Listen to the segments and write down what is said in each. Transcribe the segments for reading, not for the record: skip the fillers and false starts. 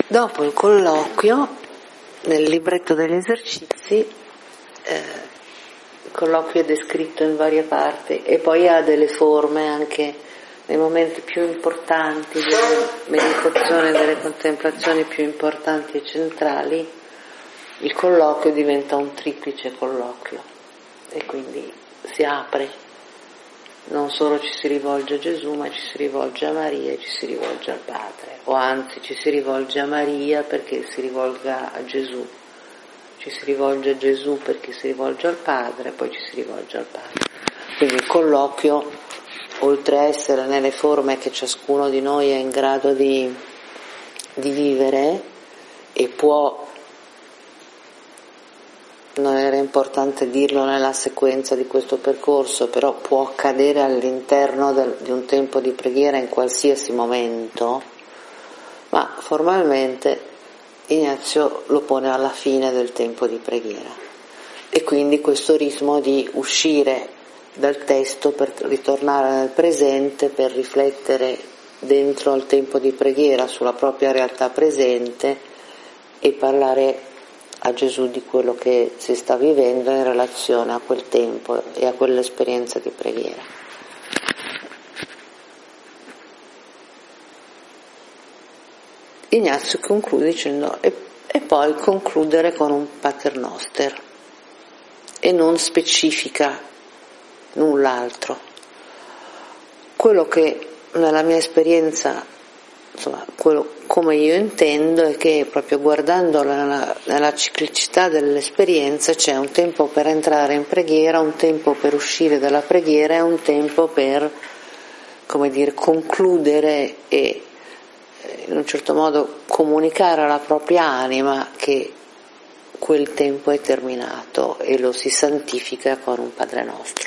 Dopo il colloquio, nel libretto degli esercizi, il colloquio è descritto in varie parti e poi ha delle forme anche nei momenti più importanti delle meditazioni, delle contemplazioni più importanti e centrali. Il colloquio diventa un triplice colloquio e quindi si apre. Non solo ci si rivolge a Gesù, ma ci si rivolge a Maria e ci si rivolge al Padre, o anzi ci si rivolge a Maria perché si rivolga a Gesù, ci si rivolge a Gesù perché si rivolge al Padre, poi ci si rivolge al Padre. Quindi il colloquio, oltre a essere nelle forme che ciascuno di noi è in grado di vivere e può, non era importante dirlo nella sequenza di questo percorso, però può accadere all'interno di un tempo di preghiera in qualsiasi momento, ma formalmente Ignazio lo pone alla fine del tempo di preghiera e quindi questo ritmo di uscire dal testo per ritornare nel presente, per riflettere dentro al tempo di preghiera sulla propria realtà presente e parlare a Gesù di quello che si sta vivendo in relazione a quel tempo e a quell'esperienza di preghiera. Ignazio conclude dicendo e poi concludere con un Paternoster e non specifica null'altro. Quello che nella mia esperienza, insomma, quello come io intendo è che proprio guardando nella ciclicità dell'esperienza c'è un tempo per entrare in preghiera, un tempo per uscire dalla preghiera e un tempo per, come dire, concludere e in un certo modo comunicare alla propria anima che quel tempo è terminato e lo si santifica con un Padre Nostro.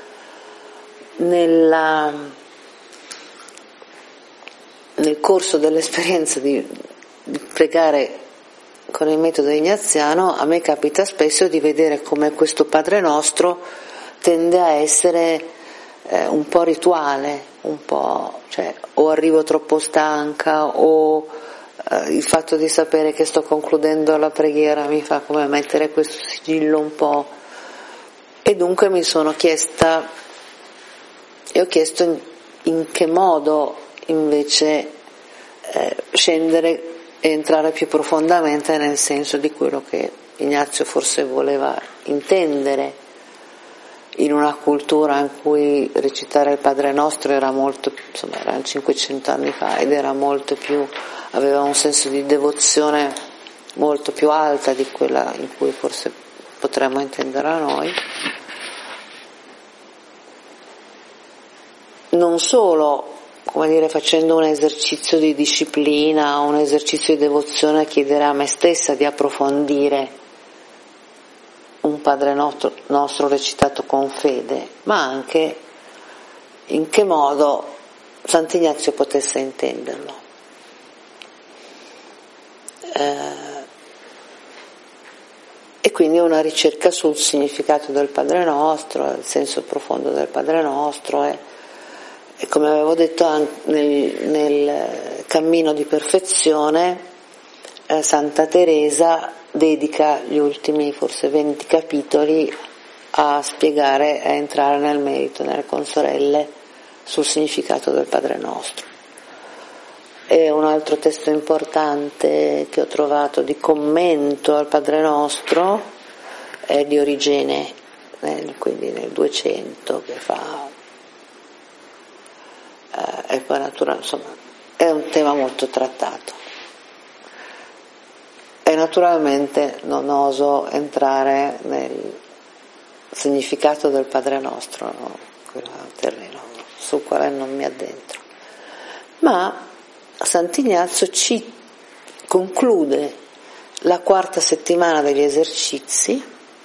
Nel corso dell'esperienza di pregare con il metodo ignaziano a me capita spesso di vedere come questo Padre Nostro tende a essere un po' rituale, un po', cioè o arrivo troppo stanca o il fatto di sapere che sto concludendo la preghiera mi fa come mettere questo sigillo un po', e dunque mi sono chiesta e ho chiesto in che modo invece scendere e entrare più profondamente nel senso di quello che Ignazio forse voleva intendere in una cultura in cui recitare il Padre Nostro era molto, insomma, erano 500 anni fa ed era molto più, aveva un senso di devozione molto più alta di quella in cui forse potremmo intenderla noi. Non solo, come dire, facendo un esercizio di disciplina, un esercizio di devozione, chiedere a me stessa di approfondire un Padre Nostro recitato con fede, ma anche in che modo Sant'Ignazio potesse intenderlo. E quindi una ricerca sul significato del Padre Nostro, il senso profondo del Padre Nostro e come avevo detto anche nel cammino di perfezione, Santa Teresa dedica gli ultimi forse 20 capitoli a spiegare, a entrare nel merito, nelle consorelle, sul significato del Padre Nostro. E un altro testo importante che ho trovato di commento al Padre Nostro è di Origene, quindi nel 200, che fa e poi naturalmente, insomma, è un tema molto trattato e naturalmente non oso entrare nel significato del Padre Nostro, no? Quello è un terreno sul quale non mi addentro, ma Sant'Ignazio ci conclude la quarta settimana degli esercizi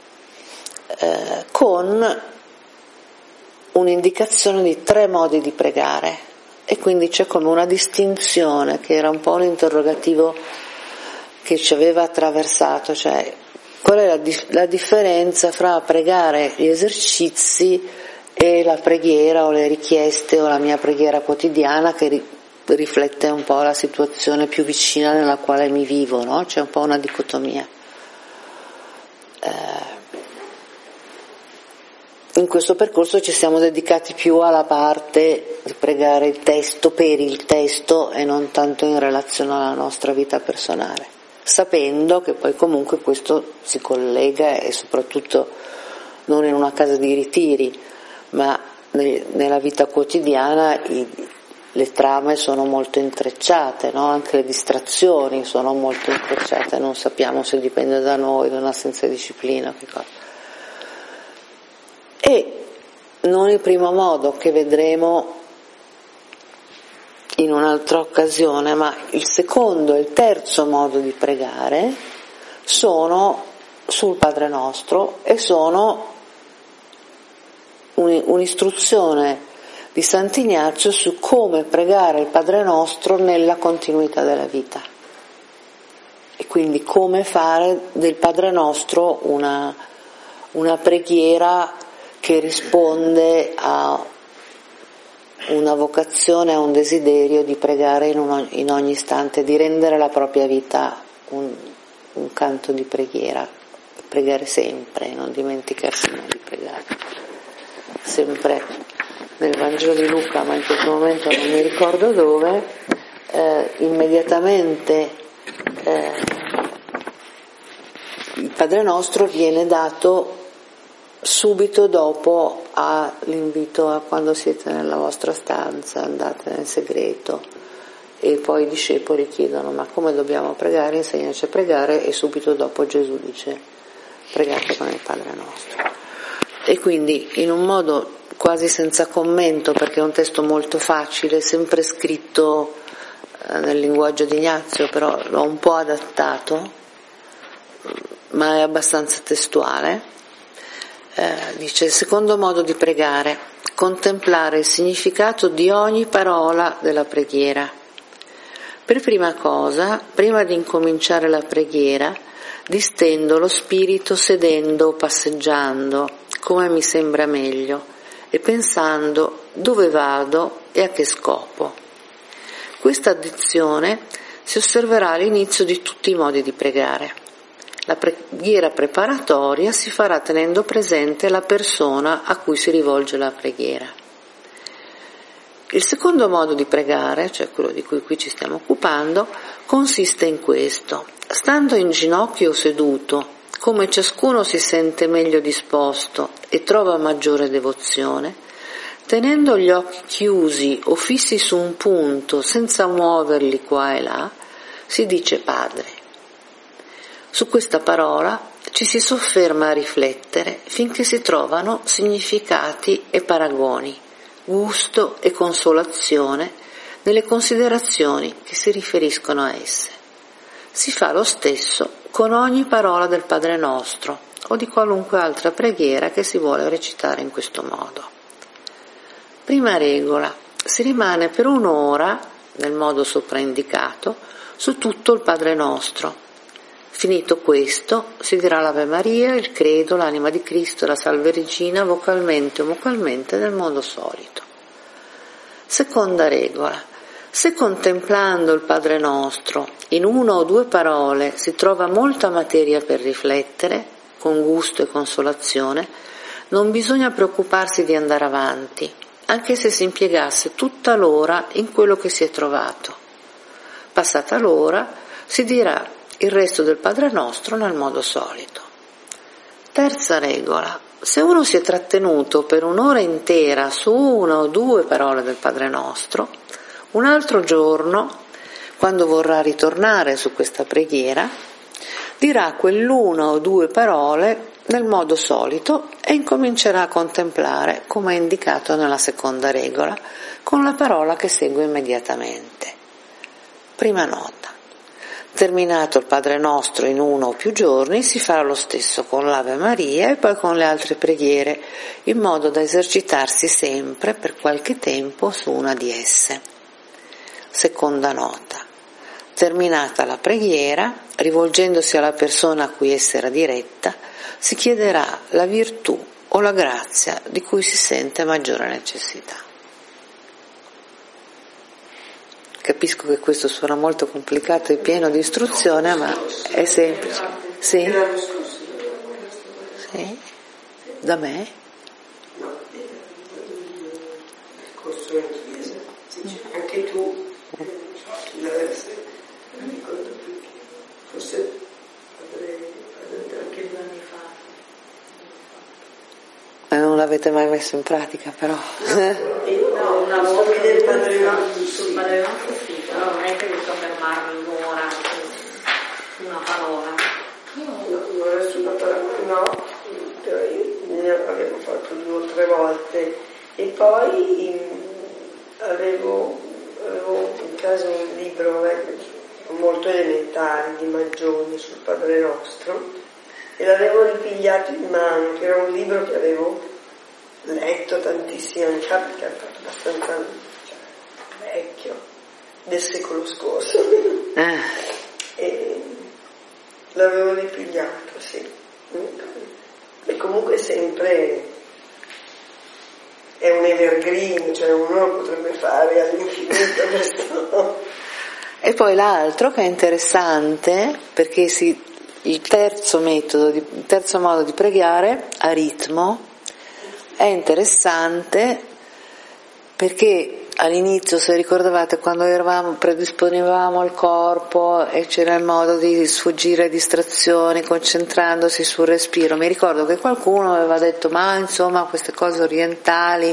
con un'indicazione di 3 modi di pregare e quindi c'è come una distinzione che era un po' un interrogativo che ci aveva attraversato, cioè qual è la differenza fra pregare gli esercizi e la preghiera o le richieste o la mia preghiera quotidiana che riflette un po' la situazione più vicina nella quale mi vivo, no? C'è un po' una dicotomia. In questo percorso ci siamo dedicati più alla parte di pregare il testo per il testo e non tanto in relazione alla nostra vita personale, sapendo che poi comunque questo si collega, e soprattutto non in una casa di ritiri, ma nella vita quotidiana le trame sono molto intrecciate, no? Anche le distrazioni sono molto intrecciate, non sappiamo se dipende da noi, da un'assenza di disciplina, che cosa. E non il primo modo, che vedremo in un'altra occasione, ma il secondo e il terzo modo di pregare sono sul Padre Nostro e sono un'istruzione di Sant'Ignazio su come pregare il Padre Nostro nella continuità della vita, e quindi come fare del Padre Nostro una preghiera che risponde a una vocazione, a un desiderio di pregare in ogni istante, di rendere la propria vita un canto di preghiera, pregare sempre, non dimenticarsi mai di pregare. Sempre nel Vangelo di Luca, ma in questo momento non mi ricordo dove, immediatamente il Padre Nostro viene dato subito dopo all'invito a quando siete nella vostra stanza, andate nel segreto, e poi i discepoli chiedono: ma come dobbiamo pregare? Insegnaci a pregare, e subito dopo Gesù dice: pregate con il Padre Nostro. E quindi in un modo quasi senza commento, perché è un testo molto facile, sempre scritto nel linguaggio di Ignazio, però l'ho un po' adattato, ma è abbastanza testuale. Dice: il secondo modo di pregare, contemplare il significato di ogni parola della preghiera. Per prima cosa, prima di incominciare la preghiera, distendo lo spirito sedendo o passeggiando, come mi sembra meglio, e pensando dove vado e a che scopo. Questa addizione si osserverà all'inizio di tutti i modi di pregare. La preghiera preparatoria si farà tenendo presente la persona a cui si rivolge la preghiera. Il secondo modo di pregare, cioè quello di cui qui ci stiamo occupando, consiste in questo: stando in ginocchio o seduto, come ciascuno si sente meglio disposto e trova maggiore devozione, tenendo gli occhi chiusi o fissi su un punto senza muoverli qua e là, si dice Padre. Su questa parola ci si sofferma a riflettere finché si trovano significati e paragoni, gusto e consolazione nelle considerazioni che si riferiscono a esse. Si fa lo stesso con ogni parola del Padre Nostro o di qualunque altra preghiera che si vuole recitare in questo modo. Prima regola: si rimane per un'ora, nel modo sopraindicato, su tutto il Padre Nostro. Finito questo, si dirà l'Ave Maria, il Credo, l'Anima di Cristo, la Salve Regina, vocalmente o vocalmente nel modo solito. Seconda regola: se contemplando il Padre Nostro in una o due parole si trova molta materia per riflettere, con gusto e consolazione, non bisogna preoccuparsi di andare avanti, anche se si impiegasse tutta l'ora in quello che si è trovato. Passata l'ora, si dirà il resto del Padre Nostro nel modo solito. Terza regola: se uno si è trattenuto per un'ora intera su una o due parole del Padre Nostro, un altro giorno, quando vorrà ritornare su questa preghiera, dirà quell'una o due parole nel modo solito e incomincerà a contemplare, come è indicato nella seconda regola, con la parola che segue immediatamente. Prima nota: terminato il Padre Nostro in uno o più giorni, si farà lo stesso con l'Ave Maria e poi con le altre preghiere, in modo da esercitarsi sempre per qualche tempo su una di esse. Seconda nota: terminata la preghiera, rivolgendosi alla persona a cui essa era diretta, si chiederà la virtù o la grazia di cui si sente maggiore necessità. Capisco che questo suona molto complicato e pieno di istruzione, ma è semplice. Sì? Sì? Da me? No, il corso in chiesa. Anche tu, non ricordo più. Forse avrei anche 2 anni fa. Non l'avete mai messo in pratica, però. No, una volta sul Padre Nostro sì, però non è che riesco a fermarmi un'ora su una parola. Un'ora su una parola, no, però io ne avevo fatto 2 o 3 volte e poi avevo in casa un libro molto elementare di Maggioni sul Padre Nostro e l'avevo ripigliato in mano, che era un libro che avevo letto tantissimi anni fa perché è abbastanza vecchio, del secolo scorso e l'avevo ripigliato, sì, e comunque sempre è un evergreen, cioè uno lo potrebbe fare all'infinito questo. E poi l'altro che è interessante, perché il terzo modo di pregare a ritmo è interessante perché all'inizio, se ricordavate, quando predisponevamo il corpo e c'era il modo di sfuggire a distrazioni concentrandosi sul respiro, mi ricordo che qualcuno aveva detto ma insomma queste cose orientali,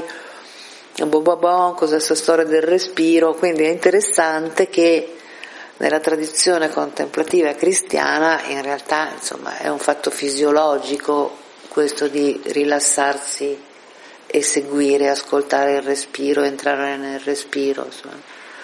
cos'è questa storia del respiro, quindi è interessante che nella tradizione contemplativa cristiana in realtà insomma è un fatto fisiologico questo di rilassarsi e seguire, ascoltare il respiro, entrare nel respiro, insomma.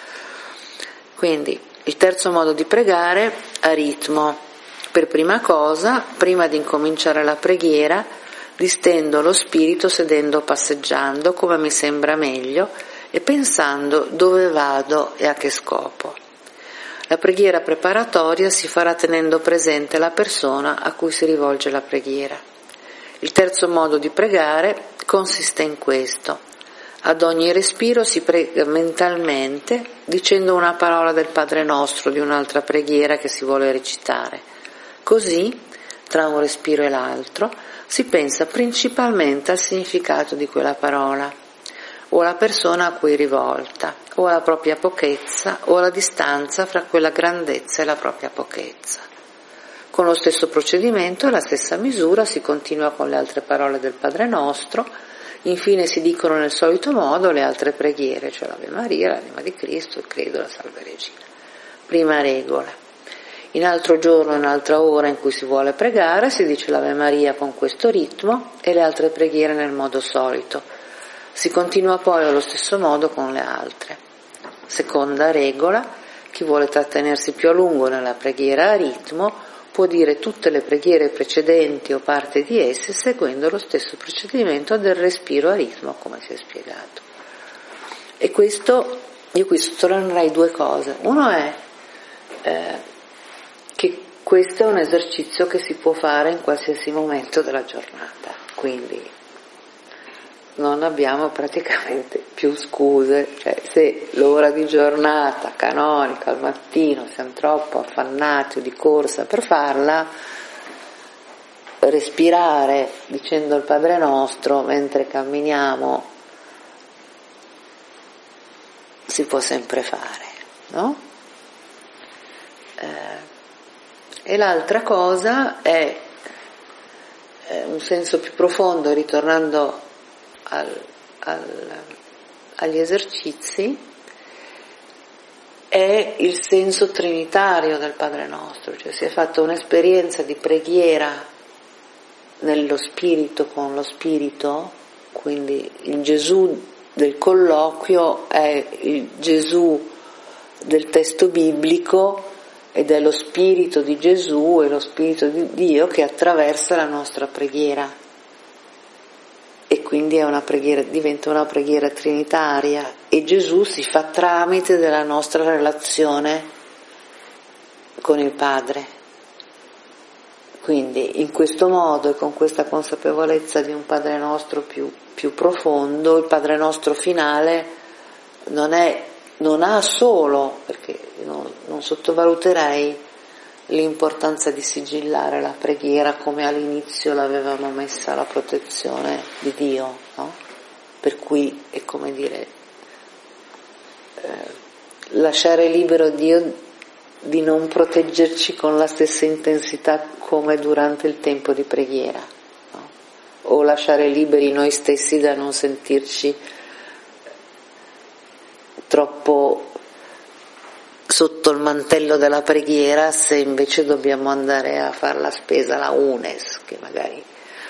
Quindi il terzo modo di pregare a ritmo. Per prima cosa, prima di incominciare la preghiera, distendo lo spirito sedendo o passeggiando come mi sembra meglio e pensando dove vado e a che scopo. La preghiera preparatoria si farà tenendo presente la persona a cui si rivolge la preghiera. Il terzo modo di pregare consiste in questo. Ad ogni respiro si prega mentalmente dicendo una parola del Padre Nostro di un'altra preghiera che si vuole recitare. Così, tra un respiro e l'altro, si pensa principalmente al significato di quella parola, o alla persona a cui è rivolta, o alla propria pochezza, o alla distanza fra quella grandezza e la propria pochezza. Con lo stesso procedimento e la stessa misura si continua con le altre parole del Padre Nostro, infine si dicono nel solito modo le altre preghiere, cioè l'Ave Maria, l'Anima di Cristo, il Credo, la Salve Regina. Prima regola. In altro giorno, in un'altra ora in cui si vuole pregare, si dice l'Ave Maria con questo ritmo e le altre preghiere nel modo solito. Si continua poi allo stesso modo con le altre. Seconda regola, chi vuole trattenersi più a lungo nella preghiera a ritmo può dire tutte le preghiere precedenti o parte di esse seguendo lo stesso procedimento del respiro a ritmo, come si è spiegato. E questo, io qui sottolineerei 2 cose. Uno è che questo è un esercizio che si può fare in qualsiasi momento della giornata, quindi non abbiamo praticamente più scuse, cioè se l'ora di giornata canonica al mattino siamo troppo affannati o di corsa per farla, respirare dicendo il Padre Nostro mentre camminiamo si può sempre fare, no? E l'altra cosa è un senso più profondo, ritornando agli esercizi, è il senso trinitario del Padre Nostro, cioè si è fatta un'esperienza di preghiera nello spirito con lo spirito, quindi il Gesù del colloquio è il Gesù del testo biblico ed è lo spirito di Gesù e lo spirito di Dio che attraversa la nostra preghiera. E quindi è una preghiera, diventa una preghiera trinitaria e Gesù si fa tramite della nostra relazione con il Padre. Quindi in questo modo e con questa consapevolezza di un Padre Nostro più profondo, il Padre Nostro finale non è non ha solo, perché non sottovaluterei l'importanza di sigillare la preghiera come all'inizio l'avevamo messa la protezione di Dio, no? Per cui è come dire, lasciare libero Dio di non proteggerci con la stessa intensità come durante il tempo di preghiera, no? O lasciare liberi noi stessi da non sentirci troppo sotto il mantello della preghiera, se invece dobbiamo andare a fare la spesa alla UNES, che magari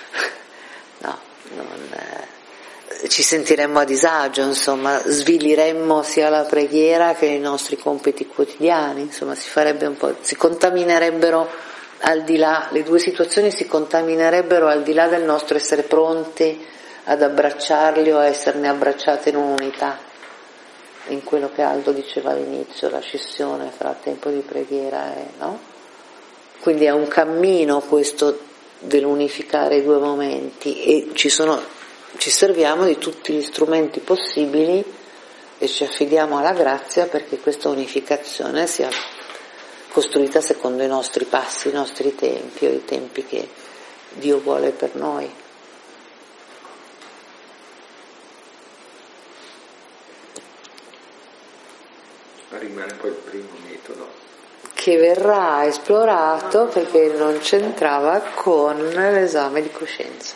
ci sentiremmo a disagio, insomma, sviliremmo sia la preghiera che i nostri compiti quotidiani, insomma, si contaminerebbero al di là, le due situazioni si contaminerebbero al di là del nostro essere pronti ad abbracciarli o a esserne abbracciate in un'unità. In quello che Aldo diceva all'inizio, la scissione fra il tempo di preghiera e no? Quindi è un cammino questo dell'unificare i due momenti e ci serviamo di tutti gli strumenti possibili e ci affidiamo alla grazia perché questa unificazione sia costruita secondo i nostri passi, i nostri tempi o i tempi che Dio vuole per noi. Rimane poi il primo metodo che verrà esplorato perché non c'entrava con l'esame di coscienza.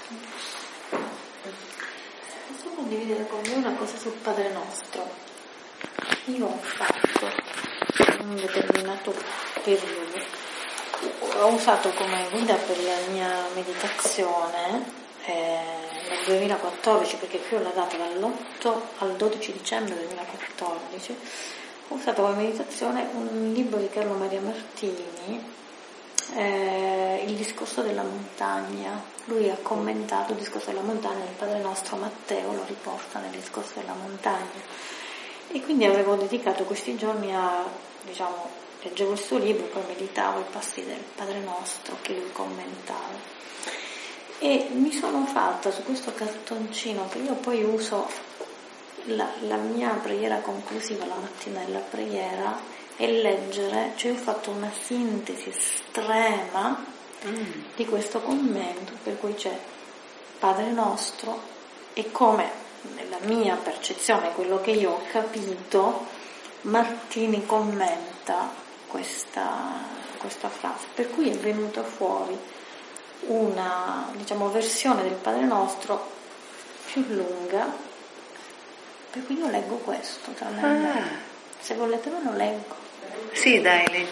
Posso condividere con voi una cosa sul Padre Nostro? Io ho fatto in un determinato periodo, ho usato come guida per la mia meditazione nel 2014, perché qui ho la data dall'8 al 12 dicembre 2014, ho usato come meditazione un libro di Carlo Maria Martini, il discorso della montagna. Lui ha commentato il discorso della montagna, il Padre Nostro Matteo lo riporta nel discorso della montagna, e quindi avevo dedicato questi giorni leggevo il suo libro, poi meditavo i passi del Padre Nostro che lui commentava, e mi sono fatta su questo cartoncino, che io poi uso la mia preghiera conclusiva la mattina della preghiera, e leggere, cioè ho fatto una sintesi estrema di questo commento, per cui c'è Padre Nostro e come nella mia percezione, quello che io ho capito, Martini commenta questa frase, per cui è venuta fuori una versione del Padre Nostro più lunga. Per cui io leggo questo tra me. Se volete me lo leggo. Sì, dai, leggi.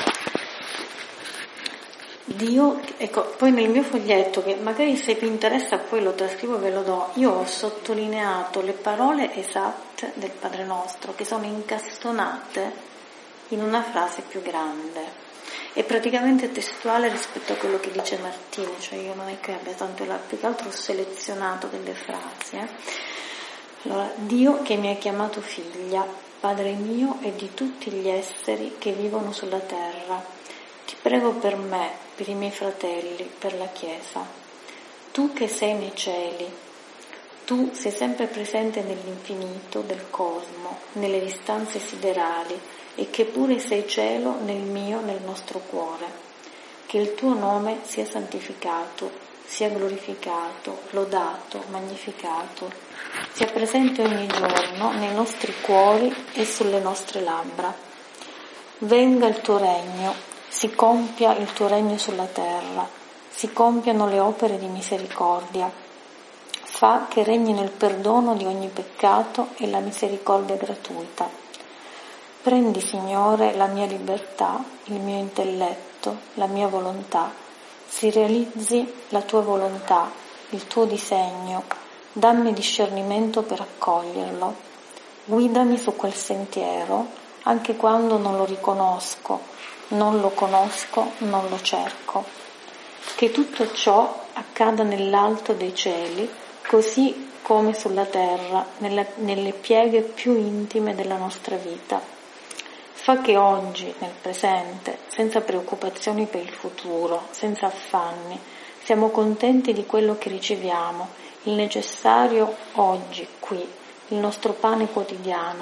Dio, ecco, poi nel mio foglietto, che magari se vi interessa poi lo trascrivo e ve lo do, io ho sottolineato le parole esatte del Padre Nostro, che sono incastonate in una frase più grande. È praticamente testuale rispetto a quello che dice Martini, cioè io non è che abbia tanto, più che altro ho selezionato delle frasi. Allora, Dio che mi ha chiamato figlia, Padre mio e di tutti gli esseri che vivono sulla terra, ti prego per me, per i miei fratelli, per la Chiesa. Tu che sei nei cieli, tu sei sempre presente nell'infinito del cosmo, nelle distanze siderali, e che pure sei cielo nel nostro cuore. Che il tuo nome sia santificato, sia glorificato, lodato, magnificato, sia presente ogni giorno nei nostri cuori e sulle nostre labbra. Venga il tuo regno, si compia il tuo regno sulla terra, si compiano le opere di misericordia. Fa che regnino il perdono di ogni peccato e la misericordia gratuita. Prendi, Signore, la mia libertà, il mio intelletto, la mia volontà. Si realizzi la tua volontà, il tuo disegno, dammi discernimento per accoglierlo, guidami su quel sentiero, anche quando non lo riconosco, non lo conosco, non lo cerco. Che tutto ciò accada nell'alto dei cieli, così come sulla terra, nelle pieghe più intime della nostra vita. Fa che oggi, nel presente, senza preoccupazioni per il futuro, senza affanni, siamo contenti di quello che riceviamo, il necessario oggi, qui, il nostro pane quotidiano,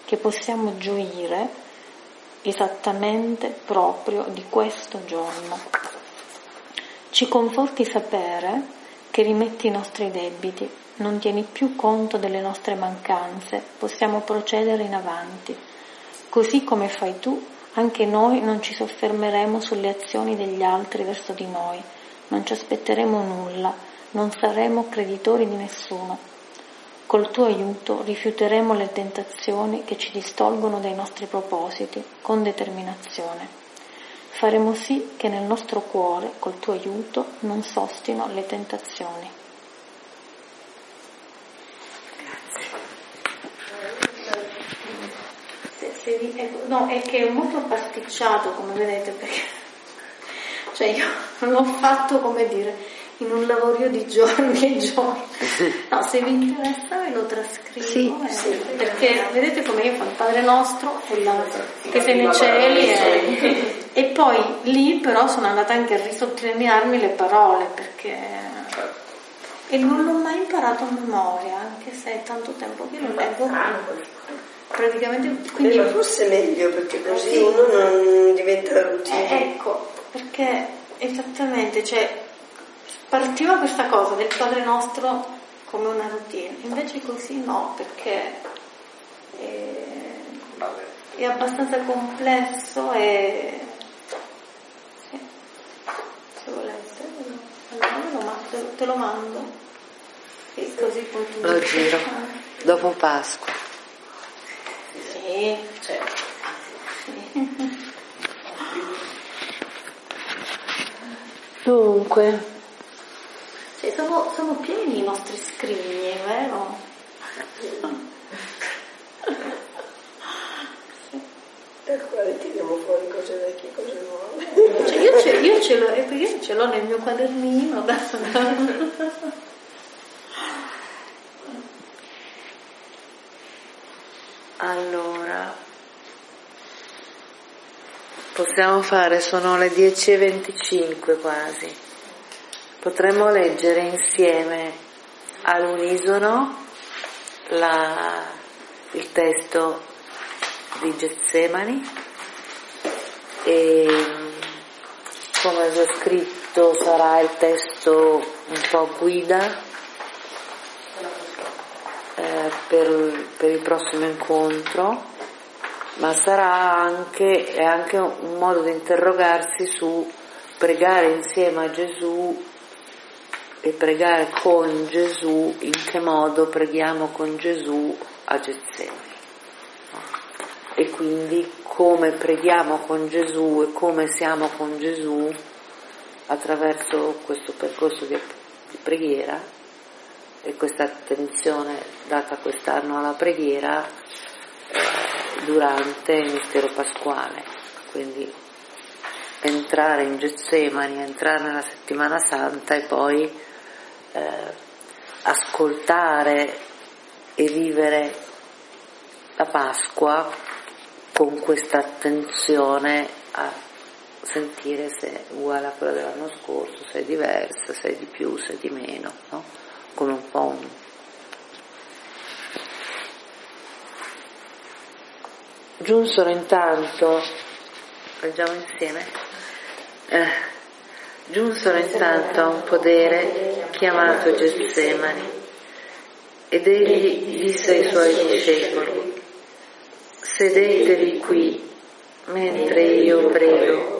che possiamo gioire esattamente proprio di questo giorno. Ci conforti sapere che rimetti i nostri debiti, non tieni più conto delle nostre mancanze, possiamo procedere in avanti. Così come fai tu, anche noi non ci soffermeremo sulle azioni degli altri verso di noi, non ci aspetteremo nulla, non saremo creditori di nessuno. Col tuo aiuto rifiuteremo le tentazioni che ci distolgono dai nostri propositi con determinazione. Faremo sì che nel nostro cuore, col tuo aiuto, non sostino le tentazioni. No, è che è molto pasticciato, come vedete, perché cioè io non l'ho fatto, come dire, in un lavorio di giorni e giorni. No, se vi interessa ve lo trascrivo, sì. Perché vedete come io fa il Padre Nostro che sei nei cieli e poi lì però sono andata anche a risottolinearmi le parole, perché e non l'ho mai imparato a memoria, anche se è tanto tempo che lo leggo praticamente, quindi forse è meglio, perché così uno non diventa routine. Ecco, perché esattamente, cioè partiva questa cosa del Padre Nostro come una routine, invece così no, perché è abbastanza complesso e sì, se volete te lo mando e così poi tu lo giro dopo Pasqua. Sì, certo. Sì. Dunque, sono pieni i nostri scrigni, vero? Per quale tiriamo fuori cose vecchie, cose nuove? Cioè io ce l'ho nel mio quadernino. allora possiamo fare, sono le 10:25 quasi. Potremmo leggere insieme all'unisono il testo di Getsemani e come ho già scritto sarà il testo un po' guida per il prossimo incontro, ma sarà anche un modo di interrogarsi su pregare insieme a Gesù e pregare con Gesù, in che modo preghiamo con Gesù a Getsemani. E quindi come preghiamo con Gesù e come siamo con Gesù attraverso questo percorso di preghiera e questa attenzione data quest'anno alla preghiera durante il mistero pasquale. Quindi entrare in Getsemani, entrare nella settimana santa e poi ascoltare e vivere la Pasqua con questa attenzione a sentire se è uguale a quella dell'anno scorso, se è diversa, se è di più, se è di meno, no? Come un po' Giunsero intanto, leggiamo insieme, giunsero intanto a un podere chiamato Getsemani ed egli disse ai suoi discepoli: sedetevi qui mentre io prego.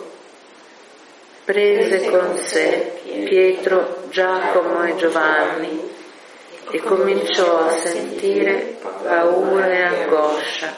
Prese con sé Pietro, Giacomo e Giovanni e cominciò a sentire paura e angoscia.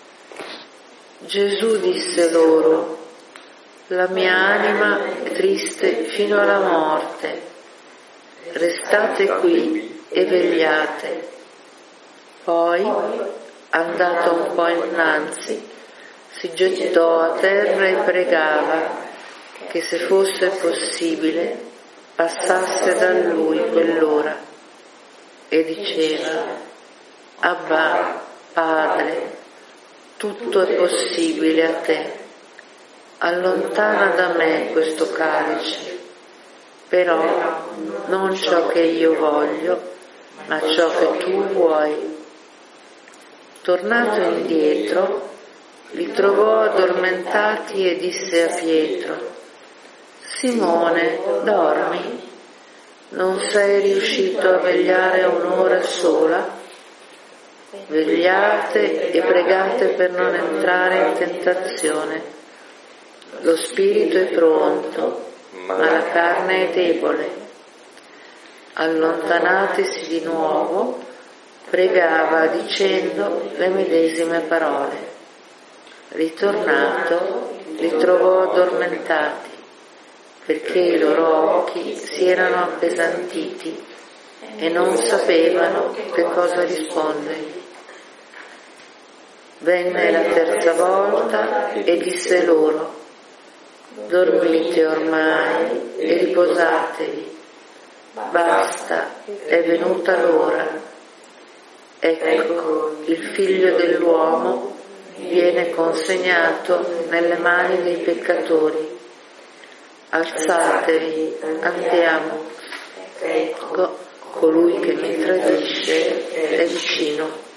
Gesù disse loro: la mia anima è triste fino alla morte, restate qui e vegliate. Poi, andato un po' innanzi, si gettò a terra e pregava che se fosse possibile passasse da lui quell'ora, e diceva: Abba, Padre, tutto è possibile a te, allontana da me questo calice, però non ciò che io voglio, ma ciò che tu vuoi. Tornato indietro, li trovò addormentati e disse a Pietro: Simone, dormi? Non sei riuscito a vegliare un'ora sola? Vegliate e pregate per non entrare in tentazione. Lo spirito è pronto, ma la carne è debole. Allontanatisi di nuovo, pregava dicendo le medesime parole. Ritornato, li trovò addormentati, perché i loro occhi si erano appesantiti e non sapevano che cosa rispondergli. Venne la terza volta e disse loro: dormite ormai e riposatevi, basta, è venuta l'ora. Ecco, il figlio dell'uomo viene consegnato nelle mani dei peccatori. Alzatevi, andiamo. Ecco, colui che mi tradisce è vicino.